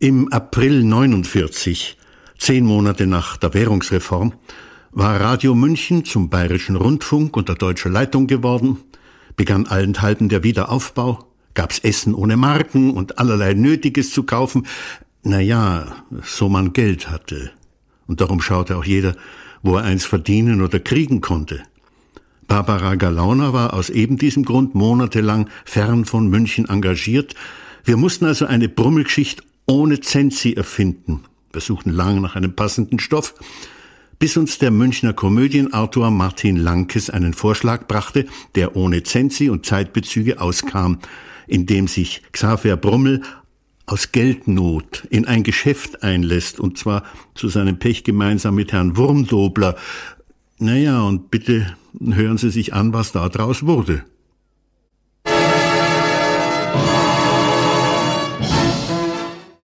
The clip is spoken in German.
Im April 49, 10 Monate nach der Währungsreform, war Radio München zum Bayerischen Rundfunk unter deutscher Leitung geworden, begann allenthalben der Wiederaufbau, gab's Essen ohne Marken und allerlei Nötiges zu kaufen. Naja, so man Geld hatte. Und darum schaute auch jeder, wo er eins verdienen oder kriegen konnte. Barbara Galauner war aus eben diesem Grund monatelang fern von München engagiert. Wir mussten also eine Brummelgeschichte ohne Zensi erfinden. Wir suchten lange nach einem passenden Stoff, bis uns der Münchner Komödienautor Martin Lankes einen Vorschlag brachte, der ohne Zensi und Zeitbezüge auskam, indem sich Xaver Brummel aus Geldnot in ein Geschäft einlässt, und zwar zu seinem Pech gemeinsam mit Herrn Wurmdobler. Naja, und bitte hören Sie sich an, was da draus wurde.